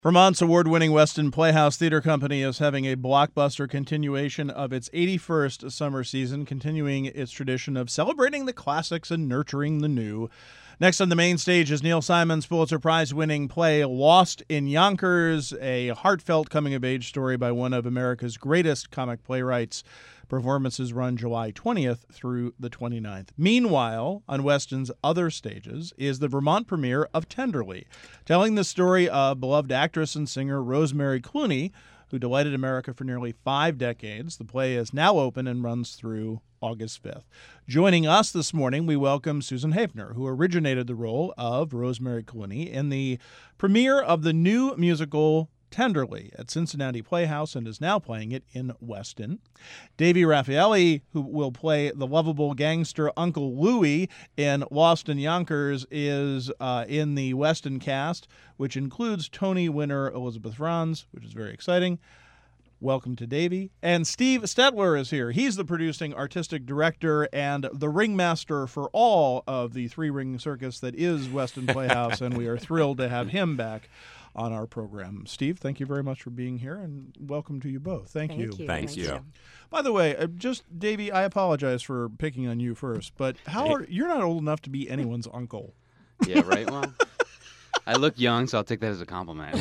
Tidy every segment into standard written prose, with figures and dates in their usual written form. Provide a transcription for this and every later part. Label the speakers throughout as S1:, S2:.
S1: Vermont's award-winning Weston Playhouse Theater Company is having a blockbuster continuation of its 81st summer season, continuing its tradition of celebrating the classics and nurturing the new. Next on the main stage is Neil Simon's Pulitzer Prize-winning play Lost in Yonkers, a heartfelt coming-of-age story by one of America's greatest comic playwrights. Performances run July 20th through the 29th. Meanwhile, on Weston's other stages is the Vermont premiere of Tenderly, telling the story of beloved actress and singer Rosemary Clooney, who delighted America for nearly 5 decades. The play is now open and runs through August 5th. Joining us this morning, we welcome Susan Haefner, who originated the role of Rosemary Clooney in the premiere of the new musical Tenderly at Cincinnati Playhouse and is now playing it in Weston. Davey Raffaelli, who will play the lovable gangster Uncle Louie in Lost in Yonkers, is in the Weston cast, which includes Tony winner Elizabeth Franz, which is very exciting. Welcome to Davey. And Steve Stetler is here. He's the producing artistic director and the ringmaster for all of the three-ring circus that is Weston Playhouse, and we are thrilled to have him back on our program. Steve, thank you very much for being here, and welcome to you both. Thank you.
S2: Thanks you.
S1: By the way, Davey, I apologize for picking on you first, but you're not old enough to be anyone's uncle.
S3: Yeah, right. Well, I look young, so I'll take that as a compliment.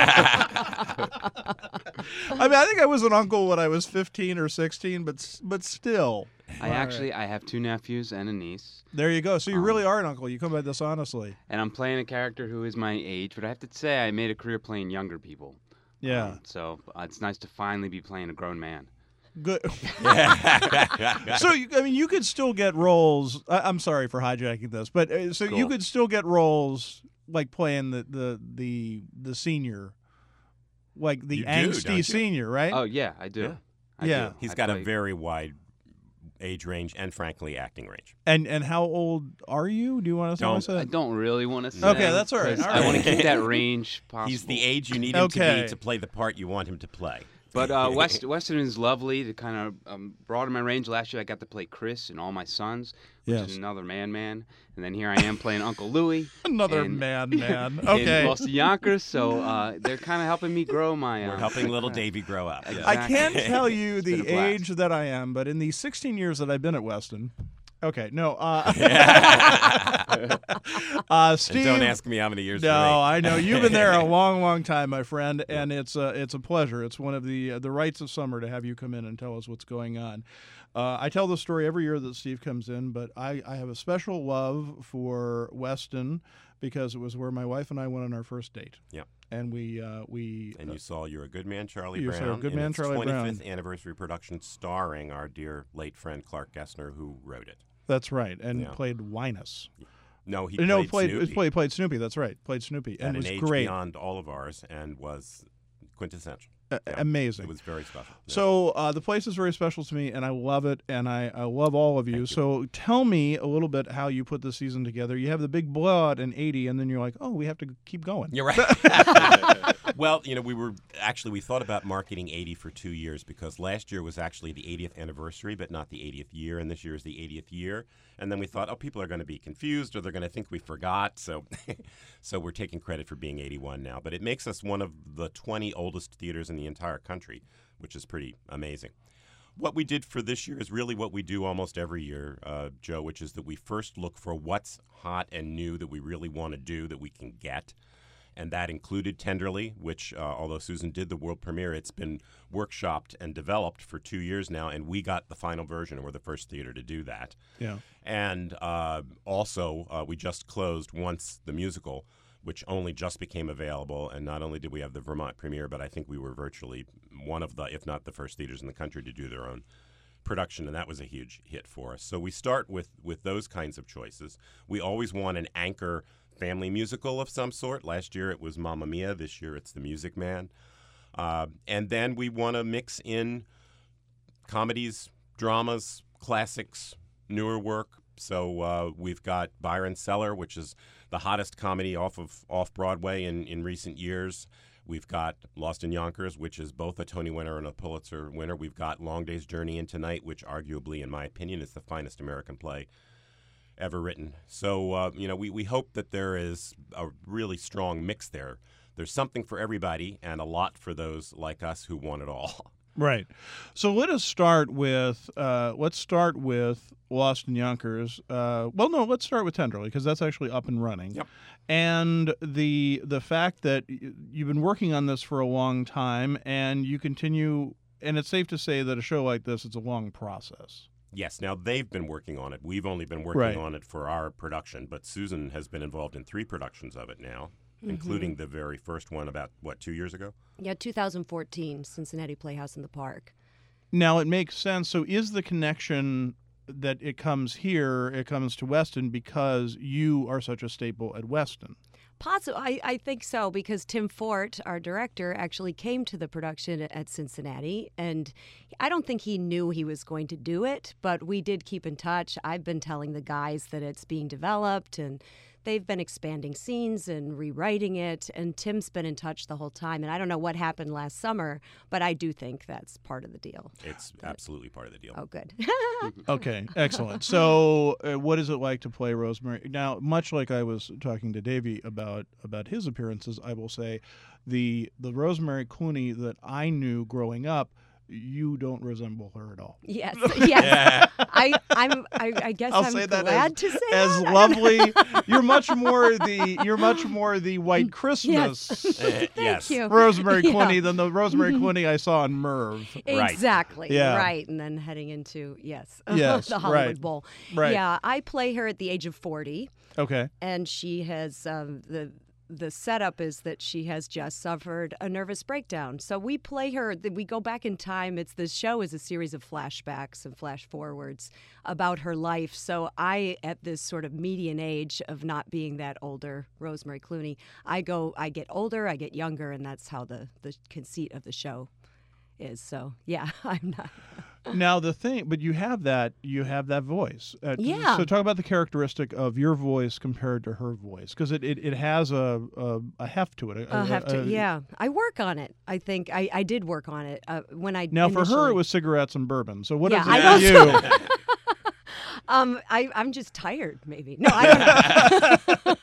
S1: I think I was an uncle when I was 15 or 16, but still.
S3: I have 2 nephews and a niece.
S1: There you go. So you really are an uncle. You come by this honestly.
S3: And I'm playing a character who is my age, but I have to say I made a career playing younger people.
S1: Yeah.
S3: So it's nice to finally be playing a grown man.
S1: Good. So you could still get roles. I'm sorry for hijacking this, but
S3: Cool.
S1: You could still get roles like playing the senior, like the
S2: You do,
S1: angsty
S2: don't you?
S1: senior, right?
S3: Oh yeah, I do.
S2: Yeah.
S3: I
S1: Yeah.
S3: do.
S2: He's
S3: I
S2: got a
S3: play-
S2: very wide age range and, frankly, acting range.
S1: And how old are you? Do you want to
S2: Don't.
S1: say?
S3: I don't really want to say.
S1: Okay, that's all right.
S3: 'cause
S1: All
S3: I want
S1: right.
S3: to keep that range possible.
S2: He's the age you need him to
S1: Okay.
S2: be to play the part you want him to play.
S3: But Weston is lovely to kind of broaden my range. Last year I got to play Chris and All My Sons, which
S1: Yes.
S3: is another man. And then here I am playing Uncle Louie.
S1: Another
S3: and-
S1: man.
S3: in
S1: Okay.
S3: Lost in Yonkers, so they're kind of helping me grow my...
S2: We're helping little Davey grow up.
S3: Exactly.
S1: I can't tell you
S3: It's been
S1: the
S3: a blast.
S1: age that I am, but in the 16 years that I've been at Weston. Okay, no. Steve,
S2: And don't ask me how many years.
S1: No,
S2: for me.
S1: I know you've been there a long, long time, my friend, and it's a pleasure. It's one of the rights of summer to have you come in and tell us what's going on. I tell the story every year that Steve comes in, but I have a special love for Weston because it was where my wife and I went on our first date.
S2: Yeah.
S1: And we
S2: And you saw You're a Good Man, Charlie
S1: You saw
S2: Brown.
S1: A Good
S2: in
S1: Man,
S2: its
S1: Charlie
S2: 25th
S1: Brown.
S2: anniversary production starring our dear late friend Clark Gessner, who wrote it.
S1: that's right, and
S2: Yeah.
S1: played Winus.
S2: No, he
S1: played Snoopy. That's right, played Snoopy,
S2: at
S1: and
S2: an
S1: it
S2: age
S1: was great,
S2: beyond all of ours and was quintessential. Yeah.
S1: amazing.
S2: It was very special. Yeah.
S1: So the place is very special to me, and I love it, and I love all of you.
S2: Thank you.
S1: So tell me a little bit how you put the season together. You have the big blowout in 80, and then you're like, oh, we have to keep going.
S2: You're right. Well, we thought about marketing 80 for 2 years because last year was actually the 80th anniversary, but not the 80th year, and this year is the 80th year. And then we thought, people are going to be confused or they're going to think we forgot. So we're taking credit for being 81 now. But it makes us one of the 20 oldest theaters in the entire country, which is pretty amazing. What we did for this year is really what we do almost every year, Joe, which is that we first look for what's hot and new that we really want to do that we can get. And that included Tenderly, which, although Susan did the world premiere, it's been workshopped and developed for 2 years now, and we got the final version, and we're the first theater to do that.
S1: Yeah.
S2: And also, we just closed Once the Musical, which only just became available, and not only did we have the Vermont premiere, but I think we were virtually one of the, if not the first theaters in the country to do their own production, and that was a huge hit for us. So we start with those kinds of choices. We always want an anchor family musical of some sort. Last year it was Mamma Mia. This year it's The Music Man. And then we want to mix in comedies, dramas, classics, newer work. So we've got Byron Seller, which is the hottest comedy off Broadway in recent years. We've got Lost in Yonkers, which is both a Tony winner and a Pulitzer winner. We've got Long Day's Journey into Night, which arguably, in my opinion, is the finest American play ever written. So, we hope that there is a really strong mix there there's something for everybody and a lot for those like us who want it all.
S1: Right. So let us start with Lost in Yonkers. Well, no, let's start with Tenderly because that's actually up and running.
S2: Yep.
S1: And the fact that you've been working on this for a long time and you continue, and it's safe to say that a show like this, it's a long process.
S2: Yes, now they've been working on it. We've only been working
S1: Right.
S2: on it for our production, but Susan has been involved in 3 productions of it now, including the very first one about, 2 years ago?
S4: Yeah, 2014, Cincinnati Playhouse in the Park.
S1: Now, it makes sense. So is the connection that it comes to Weston because you are such a staple at Weston?
S4: I think so, because Tim Fort, our director, actually came to the production at Cincinnati, and I don't think he knew he was going to do it, but we did keep in touch. I've been telling the guys that it's being developed, and they've been expanding scenes and rewriting it, and Tim's been in touch the whole time. And I don't know what happened last summer, but I do think that's part of the deal.
S2: It's absolutely part of the deal.
S4: Oh, good.
S1: Okay, excellent. So, what is it like to play Rosemary? Now, much like I was talking to Davey about his appearances, I will say the Rosemary Clooney that I knew growing up, you don't resemble her at all.
S4: Yes, yes. I guess
S1: I'll
S4: I'm
S1: say that
S4: glad to say
S1: as
S4: that.
S1: lovely. You're much more the White Christmas
S4: Thank
S2: Yes.
S4: you.
S1: Rosemary
S4: Yeah.
S1: Clooney than the Rosemary Clooney I saw in Merv.
S2: Right.
S4: Exactly.
S1: Yeah.
S4: Right. And then heading into,
S1: Yes,
S4: the Hollywood
S1: right.
S4: Bowl.
S1: Right.
S4: Yeah. I play her at the age of 40,
S1: Okay.
S4: and she has the setup is that she has just suffered a nervous breakdown. So we play her, we go back in time. The show is a series of flashbacks and flash forwards about her life. So I, at this sort of median age of not being that older Rosemary Clooney, I get older, I get younger, and that's how the conceit of the show is. So yeah, I'm not.
S1: Now but you have that voice.
S4: Yeah.
S1: So talk about the characteristic of your voice compared to her voice, because it has a heft to it.
S4: Yeah, I work on it. I think I did work on it when I.
S1: Now for her
S4: initially-
S1: it was cigarettes and bourbon. So what
S4: Yeah,
S1: is it
S4: I
S1: for
S4: don't
S1: you?
S4: I'm just tired, maybe. No, I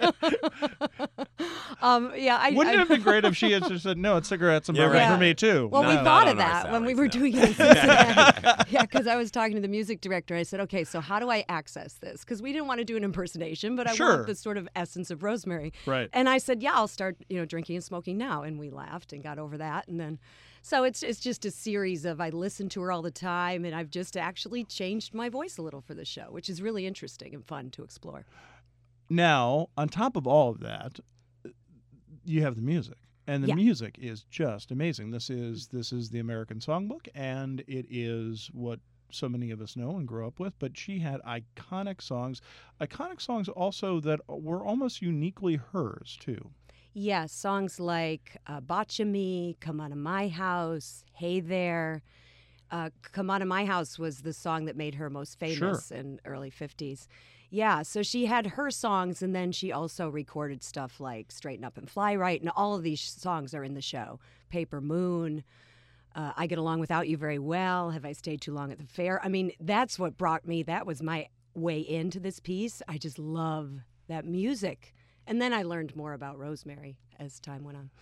S4: don't know. Yeah,
S1: Wouldn't it have been great if she had just said, "No, it's cigarettes and
S2: Yeah,
S1: bourbon
S4: right.
S1: for me too"?
S4: Well,
S2: No,
S4: we
S2: not
S4: thought
S2: on
S4: of
S2: our
S4: that when we
S2: salaries,
S4: were
S2: no.
S4: doing it in Cincinnati. Yeah, because I was talking to the music director. I said, okay, so how do I access this? Because we didn't want to do an impersonation, but I
S1: Sure.
S4: want the sort of essence of Rosemary.
S1: Right.
S4: And I said, yeah, I'll start, drinking and smoking now. And we laughed and got over that. And then, so it's just a series of, I listen to her all the time, and I've just actually changed my voice a little for the show, which is really interesting and fun to explore.
S1: Now, on top of all of that, you have the music. And the
S4: Yeah.
S1: music is just amazing. This is the American Songbook, and it is what so many of us know and grew up with. But she had iconic songs also that were almost uniquely hers too.
S4: Yeah, songs like Botcha Me, Come On to My House, Hey There. Come On to My House was the song that made her most famous in early 50s. Yeah, so she had her songs, and then she also recorded stuff like Straighten Up and Fly Right, and all of these songs are in the show. Paper Moon, I Get Along Without You Very Well, Have I Stayed Too Long at the Fair? I mean, that's what brought me, that was my way into this piece. I just love that music. And then I learned more about Rosemary as time went on.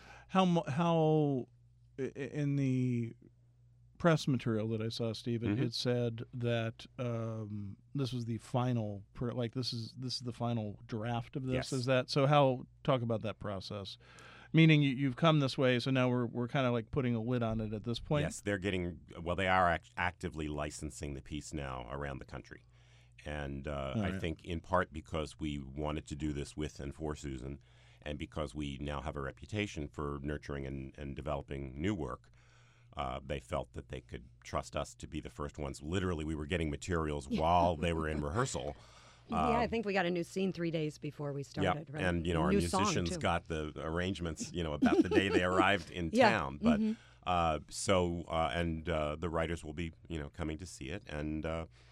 S1: How in the press material that I saw, Stephen, it said that this was the final, this is the final draft of this.
S2: Yes.
S1: Is that so? Talk about that process. Meaning you've come this way, so now we're kind of like putting a lid on it at this point.
S2: Yes, they are actively licensing the piece now around the country. And I think in part because we wanted to do this with and for Susan, and because we now have a reputation for nurturing and developing new work, they felt that they could trust us to be the first ones. Literally, we were getting materials while they were in rehearsal.
S4: Yeah, I think we got a new scene 3 days before we started.
S2: Yeah,
S4: Right?
S2: and
S4: A
S2: our
S4: new song,
S2: musicians
S4: too.
S2: got the arrangements, about the day they arrived in
S4: Yeah,
S2: town. But the writers will be, coming to see it, and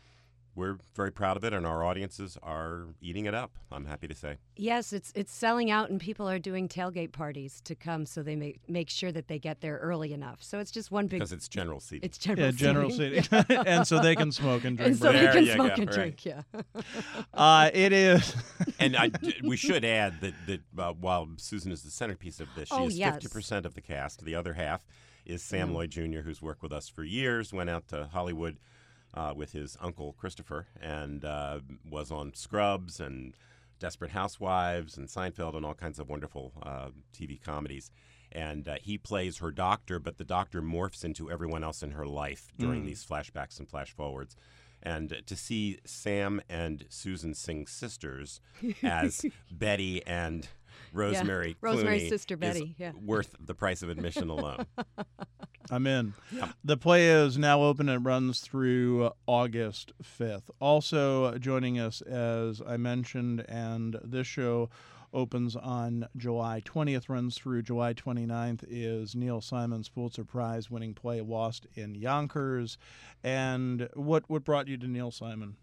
S2: we're very proud of it, and our audiences are eating it up, I'm happy to say.
S4: Yes, it's selling out, and people are doing tailgate parties to come, so they make sure that they get there early enough. So it's just one big.
S2: Because it's general seating.
S4: It's general.
S1: Yeah, general
S4: seating.
S1: seating, and so they can smoke and drink.
S4: And so they
S2: There
S4: can
S2: you
S4: smoke
S2: go,
S4: and
S2: right.
S4: drink. Yeah.
S1: It is.
S2: And we should add that while Susan is the centerpiece of this, she is 50% of the cast. The other half is Sam Lloyd Jr., who's worked with us for years, went out to Hollywood with his uncle Christopher, and was on Scrubs and Desperate Housewives and Seinfeld and all kinds of wonderful TV comedies. And he plays her doctor, but the doctor morphs into everyone else in her life during these flashbacks and flash forwards. And to see Sam and Susan sing sisters as Betty and Rosemary Clooney
S4: Rosemary's sister
S2: is
S4: Betty, yeah.
S2: worth the price of admission alone.
S1: I'm in. The play is now open and runs through August 5th. Also joining us, as I mentioned, and this show opens on July 20th, runs through July 29th, is Neil Simon's Pulitzer Prize-winning play Lost in Yonkers. And what brought you to Neil Simon?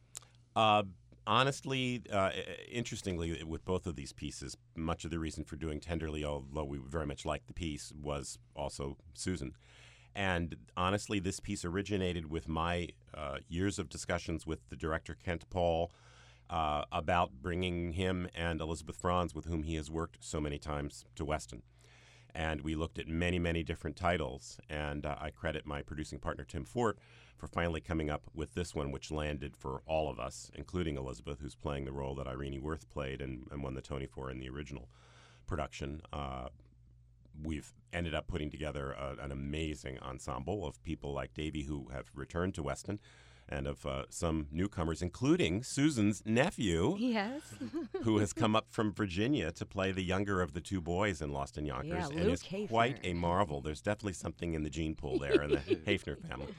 S2: Honestly, interestingly, with both of these pieces, much of the reason for doing Tenderly, although we very much liked the piece, was also Susan. And honestly, this piece originated with my years of discussions with the director, Kent Paul, about bringing him and Elizabeth Franz, with whom he has worked so many times, to Weston. And we looked at many, many different titles, and I credit my producing partner, Tim Fort, for finally coming up with this one, which landed for all of us, including Elizabeth, who's playing the role that Irene Worth played and won the Tony for in the original production. We've ended up putting together an amazing ensemble of people like Davy, who have returned to Weston, and of some newcomers, including Susan's nephew,
S4: Yes.
S2: who has come up from Virginia to play the younger of the two boys in Lost in Yonkers,
S4: Yeah,
S2: and
S4: Luke
S2: is
S4: Haefner.
S2: quite a marvel. There's definitely something in the gene pool there in the Haefner family.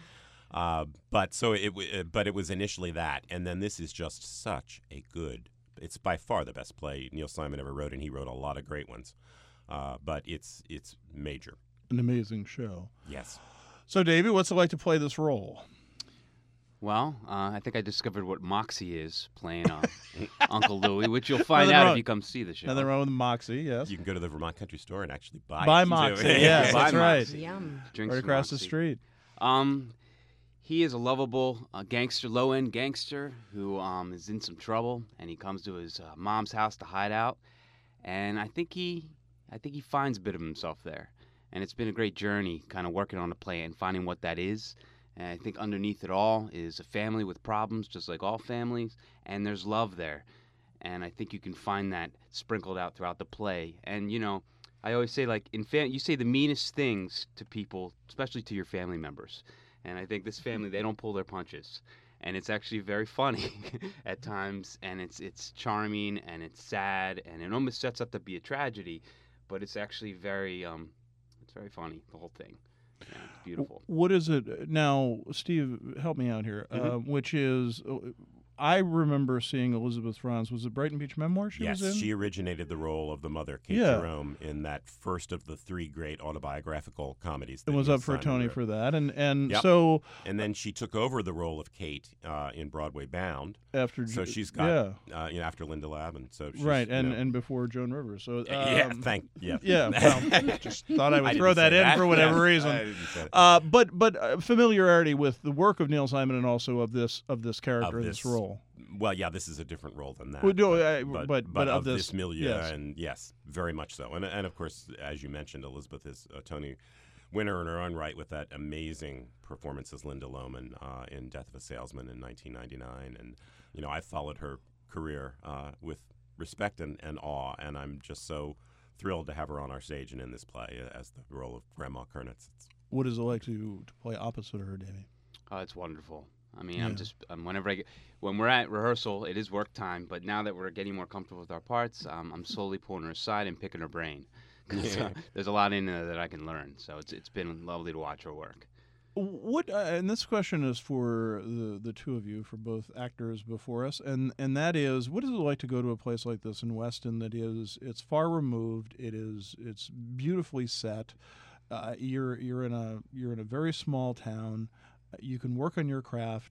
S2: But it was initially that, and then this is just such a good. It's by far the best play Neil Simon ever wrote, and he wrote a lot of great ones. But it's major.
S1: An amazing show.
S2: Yes.
S1: So, Davey, what's it like to play this role?
S3: Well, I think I discovered what Moxie is playing Uncle Louie, which you'll find
S1: Nothing
S3: out
S1: wrong-
S3: if you come see the show.
S1: Nothing wrong with Moxie, yes.
S2: You can go to the Vermont Country Store and actually buy
S1: Buy
S2: it.
S1: Moxie,
S2: too.
S1: yes,
S3: Buy
S1: that's right.
S3: Moxie.
S4: Yum.
S3: Drink
S1: Right
S3: some
S1: across the
S3: Moxie.
S1: street.
S3: He is a lovable gangster, low-end gangster who is in some trouble, and he comes to his mom's house to hide out. And I think he finds a bit of himself there. And it's been a great journey, kind of working on the play and finding what that is. And I think underneath it all is a family with problems, just like all families, and there's love there. And I think you can find that sprinkled out throughout the play. And I always say, like, you say the meanest things to people, especially to your family members. And I think this family, they don't pull their punches. And it's actually very funny at times, and it's charming, and it's sad, and it almost sets up to be a tragedy, but it's actually very funny, the whole thing. Yeah, it's beautiful.
S1: What is it now, Steve? Help me out here. Which is, I remember seeing Elizabeth Franz. Was it Brighton Beach Memoir she
S2: Yes,
S1: was in?
S2: she originated the role of the mother, Kate
S1: Yeah.
S2: Jerome, in that first of the three great autobiographical comedies.
S1: It
S2: that
S1: was
S2: Neil
S1: up for a
S2: Simon
S1: Tony
S2: wrote.
S1: for that, and
S2: Yep.
S1: so
S2: And then she took over the role of Kate in Broadway Bound.
S1: after
S2: So she's got after Linda Lavin. So she's,
S1: right, and before Joan Rivers. So
S2: yeah,
S1: well, just thought I would
S2: I
S1: throw
S2: didn't
S1: that
S2: say
S1: in for whatever
S2: Yeah, I
S1: reason.
S2: didn't say that.
S1: But familiarity with the work of Neil Simon and also of this character
S2: Of
S1: in this
S2: this
S1: role.
S2: Well, yeah, this is a different role than that.
S1: Well, no,
S2: but
S1: of
S2: of
S1: this-
S2: this milieu,
S1: yes.
S2: and yes, very much so. And of course, as you mentioned, Elizabeth is a Tony winner in her own right with that amazing performance as Linda Lohman in Death of a Salesman in 1999. And I followed her career with respect and awe, and I'm just so thrilled to have her on our stage and in this play as the role of Grandma Kernitz.
S1: What is it like to play opposite of her, Davey?
S3: Oh, it's wonderful. I mean,
S1: Yeah.
S3: when we're at rehearsal, it is work time. But now that we're getting more comfortable with our parts, I'm slowly pulling her aside and picking her brain. 'Cause, there's a lot in there that I can learn. So it's been lovely to watch her work.
S1: What and this question is for the two of you, for both actors before us, and that is, what is it like to go to a place like this in Weston that it's far removed, it's beautifully set, you're in a very small town, you can work on your craft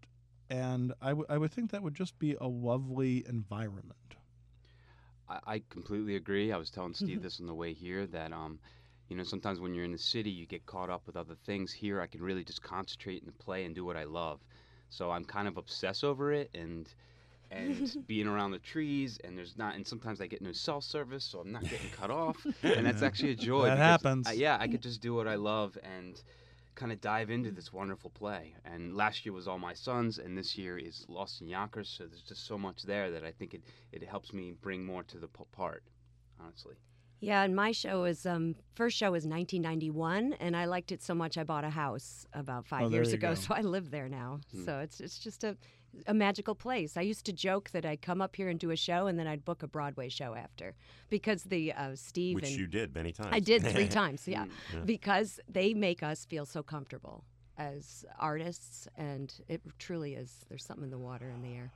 S1: and I would think that would just be a lovely environment.
S3: I completely agree. I was telling Steve this on the way here that sometimes when you're in the city, you get caught up with other things. Here, I can really just concentrate and play and do what I love. So I'm kind of obsessed over it and being around the trees, and sometimes I get no cell service, so I'm not getting cut off, and that's actually a joy.
S1: That happens.
S3: I could just do what I love and kind of dive into this wonderful play. And last year was All My Sons, and this year is Lost in Yonkers, so there's just so much there that I think it helps me bring more to the part, honestly.
S4: Yeah, and my show first show was 1991, and I liked it so much I bought a house about 5 years ago, so I live there now. So it's just a magical place. I used to joke that I'd come up here and do a show, and then I'd book a Broadway show after, because the Steve
S2: Which you did many times.
S4: I did 3 times, yeah, because they make us feel so comfortable as artists, and it truly is. There's something in the water, in the air.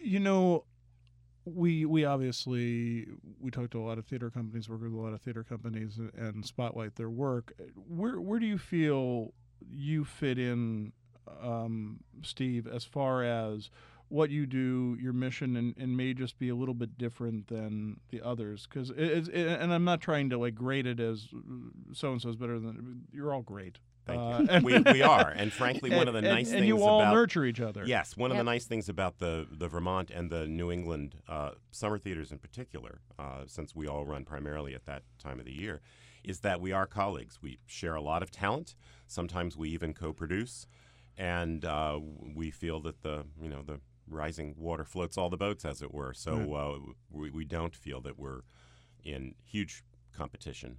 S1: We obviously talk to a lot of theater companies, work with a lot of theater companies, and spotlight their work. Where do you feel you fit in, Steve, as far as what you do, your mission, and may just be a little bit different than the others? Because and I'm not trying to grade it as so and so is better than you're all great.
S2: Thank you. We are, and frankly, one of the nice things
S1: and you all nurture each other.
S2: Yes, one of the nice things about the Vermont and the New England summer theaters in particular, since we all run primarily at that time of the year, is that we are colleagues. We share a lot of talent. Sometimes we even co-produce, and we feel that the rising water floats all the boats, as it were. So we don't feel that we're in huge competition.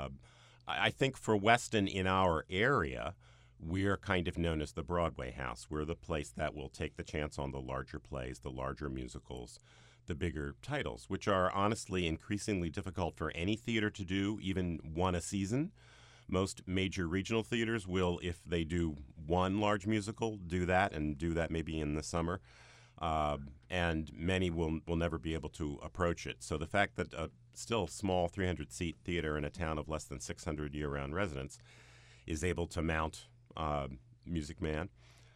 S2: I think for Weston in our area, we're kind of known as the Broadway house. We're the place that will take the chance on the larger plays, the larger musicals, the bigger titles, which are honestly increasingly difficult for any theater to do, even one a season. Most major regional theaters will, if they do one large musical, do that maybe in the summer. And many will never be able to approach it. So the fact that a still small 300-seat theater in a town of less than 600 year-round residents is able to mount Music Man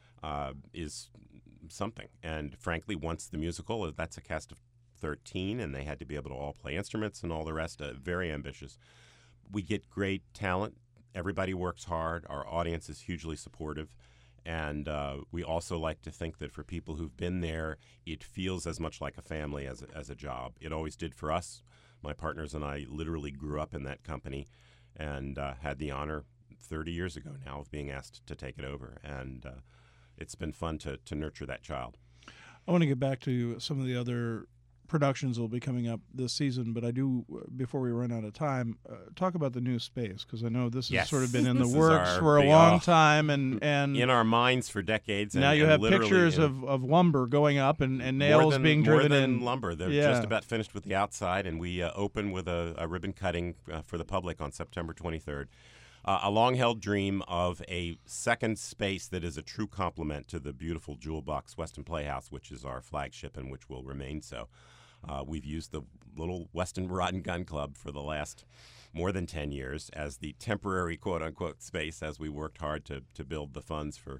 S2: is something. And frankly, once the musical, that's a cast of 13, and they had to be able to all play instruments and all the rest. Very ambitious. We get great talent. Everybody works hard. Our audience is hugely supportive. And we also like to think that for people who've been there, it feels as much like a family as a job. It always did for us. My partners and I literally grew up in that company and had the honor 30 years ago now of being asked to take it over. And it's been fun to nurture that child.
S1: I want to get back to some of the other productions that will be coming up this season, but I do, before we run out of time, talk about the new space, because I know this has sort of been in the works for a long time, and in
S2: our minds for decades.
S1: Now you have pictures of lumber going up and nails being driven in.
S2: Lumber. They're just about finished with the outside, and we open with a ribbon cutting for the public on September 23rd. A long-held dream of a second space that is a true complement to the beautiful Jewel Box Weston Playhouse, which is our flagship and which will remain so. We've used the little Weston Rod and Gun Club for the last more than 10 years as the temporary quote-unquote space as we worked hard to build the funds for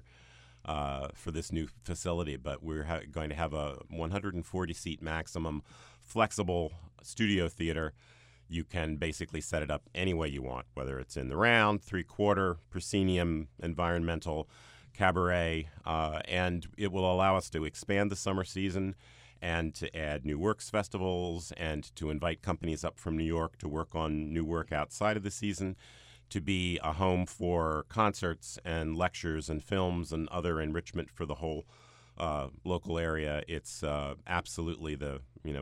S2: this new facility. But we're going to have a 140-seat maximum flexible studio theater. You can basically set it up any way you want, whether it's in the round, three-quarter, proscenium, environmental, cabaret, and it will allow us to expand the summer season and to add new works festivals and to invite companies up from New York to work on new work outside of the season, to be a home for concerts and lectures and films and other enrichment for the whole local area. It's absolutely the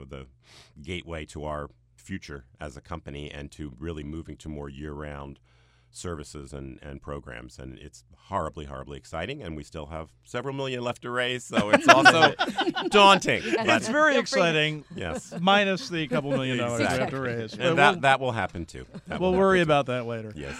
S2: gateway to our future as a company and to really moving to more year-round services and programs. And it's horribly, horribly exciting, and we still have several million left to raise, so it's also daunting.
S1: It's very exciting,
S2: yes,
S1: minus the couple $1 million we have to raise.
S2: And that will happen, too.
S1: We'll worry about that later.
S2: Yes.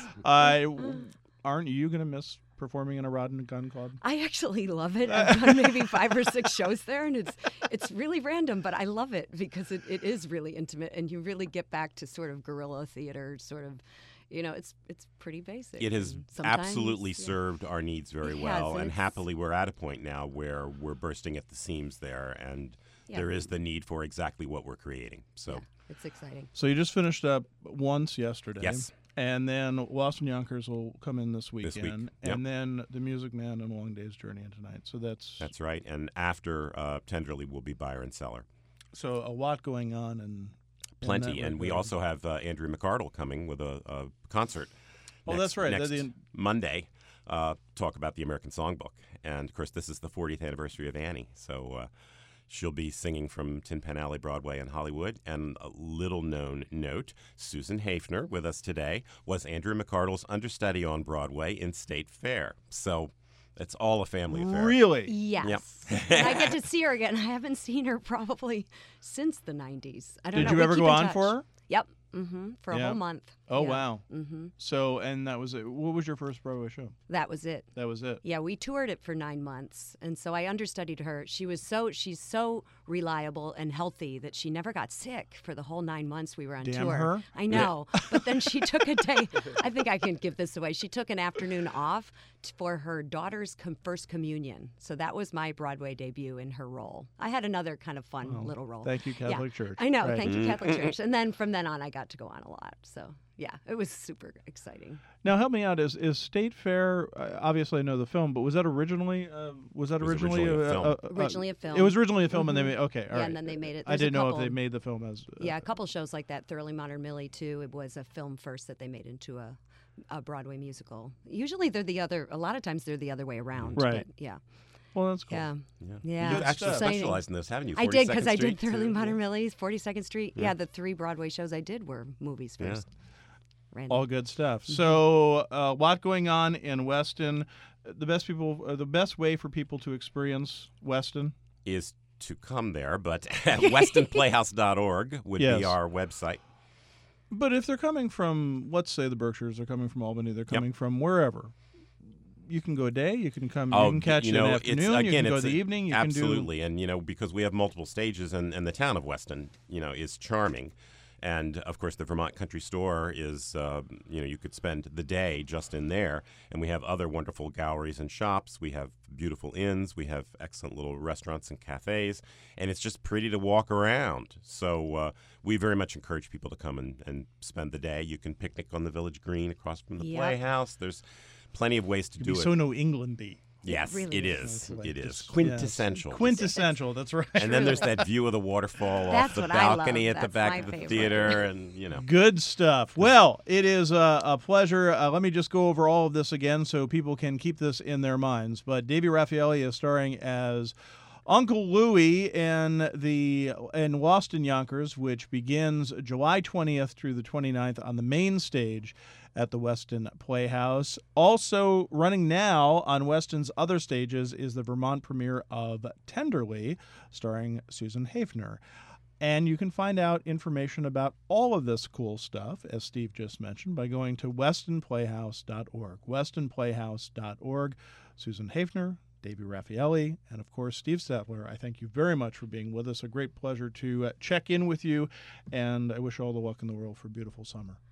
S1: Aren't you going to miss performing in a Rod and Gun Club?
S4: I actually love it. I've done maybe 5 or 6 shows there, and it's really random, but I love it because it is really intimate, and you really get back to sort of guerrilla theater, sort of, it's pretty basic.
S2: It has
S4: and sometimes,
S2: absolutely served our needs very
S4: It has,
S2: well,
S4: and
S2: and
S4: it's-
S2: happily we're at a point now where we're bursting at the seams there, and
S4: Yeah.
S2: there is the need for exactly what we're creating. So,
S4: Yeah, it's exciting.
S1: So you just finished up once yesterday.
S2: Yes.
S1: And then Lost in Yonkers will come in this
S2: This week,
S1: weekend.
S2: yep.
S1: And then The Music Man and Long Day's Journey into Night. So
S2: that's right. And after Tenderly will be Buyer and Seller.
S1: so a lot going on and
S2: Plenty.
S1: that
S2: And we
S1: record.
S2: also have Andrew McArdle coming with a concert.
S1: Oh, that's right.
S2: Next
S1: That's the-
S2: Monday, talk about the American Songbook. And, of course, this is the 40th anniversary of Annie. So she'll be singing from Tin Pan Alley, Broadway, and Hollywood. And a little-known note, Susan Hafner, with us today, was Andrew McArdle's understudy on Broadway in State Fair. So it's all a family affair.
S1: Really?
S4: Yes. And I get to see her again. I haven't seen her probably since the 90s. I don't
S1: Did
S4: know.
S1: you
S4: We
S1: ever
S4: keep
S1: go
S4: in
S1: on
S4: touch.
S1: for her?
S4: Yep. For a
S1: Yeah.
S4: whole month.
S1: Oh,
S4: Yeah.
S1: wow. So, and that was it. What was your first Broadway show?
S4: That was it.
S1: That was it.
S4: Yeah, we toured it for 9 months, and so I understudied her. She's so reliable and healthy that she never got sick for the whole 9 months we were on
S1: Damn
S4: tour.
S1: her.
S4: I know, but then she took a day. I think I can give this away. She took an afternoon off for her daughter's first communion. So that was my Broadway debut in her role. I had another kind of fun little role.
S1: Thank you, Catholic Church.
S4: I know.
S1: Right.
S4: Thank you, Catholic Church. And then from then on, I got to go on a lot. So yeah, it was super exciting.
S1: Now, help me out. Is State Fair? Obviously, I know the film, but was that originally?
S2: originally a film.
S4: Originally a film.
S1: It was originally a film, and they made okay. All
S4: Yeah,
S1: right.
S4: and then they made it.
S1: I
S4: There's a
S1: didn't know if
S4: couple-
S1: they made the film as.
S4: Yeah, a couple shows like that. Thoroughly Modern Millie too. It was a film first that they made into a Broadway musical. Usually they're the other. A lot of times they're the other way around.
S1: Right.
S4: But yeah.
S1: Well, that's cool.
S4: Yeah.
S2: Yeah.
S4: Yeah.
S2: You've actually
S4: Exciting.
S2: specialized in this, haven't you?
S4: I did because
S2: 42nd
S4: I did
S2: Street,
S4: Thoroughly
S2: too?
S4: Modern Millie's, 42nd Street. Yeah, the 3 Broadway shows I did were movies
S2: Yeah.
S4: first. Random.
S1: All good stuff.
S4: Mm-hmm.
S1: So a lot going on in Weston. The best way for people to experience Weston.
S2: Is to come there, but westonplayhouse.org would
S1: Yes.
S2: be our website.
S1: But if they're coming from, let's say, the Berkshires, they're coming from Albany, they're coming from wherever. You can go a day. You can come. You can catch it in the afternoon. You can go the evening. You
S2: absolutely, and because we have multiple stages, and the town of Weston, is charming, and of course the Vermont Country Store is, you could spend the day just in there, and we have other wonderful galleries and shops. We have beautiful inns. We have excellent little restaurants and cafes, and it's just pretty to walk around. So we very much encourage people to come and spend the day. You can picnic on the Village Green across from the
S4: Yep.
S2: Playhouse. There's plenty of ways to
S1: do
S2: do
S1: it.
S2: it.
S1: So New Englandy.
S2: Yes,
S4: really
S2: it
S4: is.
S2: is.
S1: Like
S2: It is
S1: just-
S2: quintessential.
S1: Yes. Quintessential. That's right.
S2: And then there's that view of the waterfall off
S4: That's
S2: the
S4: what I love.
S2: balcony at the
S4: That's
S2: back
S4: my
S2: of the
S4: favorite.
S2: theater, and
S1: Good stuff. Well, it is a pleasure. Let me just go over all of this again so people can keep this in their minds. But Davy Raffaelli is starring as Uncle Louie in Lost in Yonkers, which begins July 20th through the 29th on the main stage at the Weston Playhouse. Also running now on Weston's other stages is the Vermont premiere of Tenderly, starring Susan Hafner. And you can find out information about all of this cool stuff, as Steve just mentioned, by going to westonplayhouse.org. Westonplayhouse.org. Susan Hafner, Davy Raffaelli, and of course, Steve Settler. I thank you very much for being with us. A great pleasure to check in with you, and I wish you all the luck in the world for a beautiful summer.